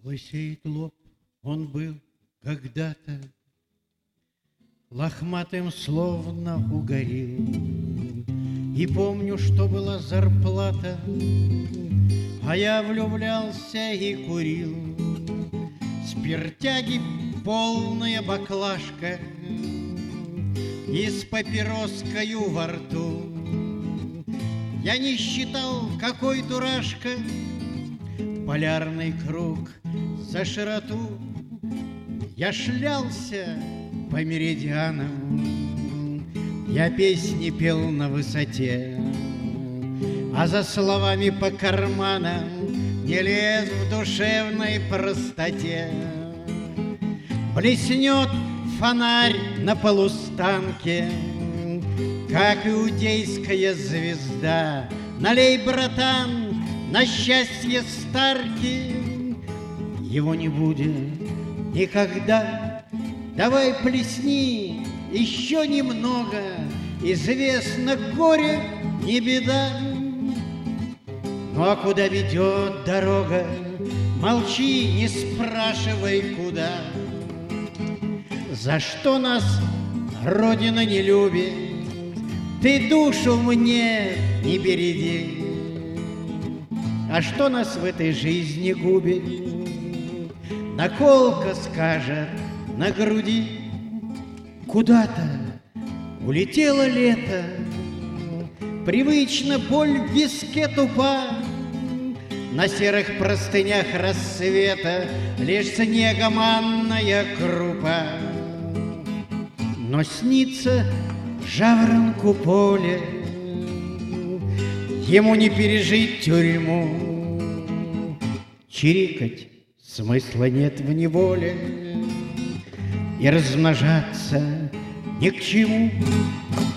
Лысеет лоб, он был когда-то лохматым, словно угорел. И помню, что была зарплата, а я влюблялся и курил. Спиртяги полная баклажка и с папироскою во рту. Я не считал, какой дурашка, полярный круг за широту. Я шлялся по меридианам, я песни пел на высоте, а за словами по карманам не лез в душевной простоте. Блеснет фонарь на полустанке, как иудейская звезда. Налей, братан, на счастье Старки, его не будет никогда. Давай плесни еще немного, известно, горе не беда. Ну а куда ведет дорога? Молчи, не спрашивай, куда. За что нас Родина не любит? Ты душу мне не береги. А что нас в этой жизни губит? Наколка скажет на груди. Куда-то улетело лето, привычно боль в виске тупа. На серых простынях рассвета лишь снегоманная крупа. Но снится жаворонку поле, ему не пережить тюрьму. Чирикать смысла нет в неволе, и размножаться ни к чему.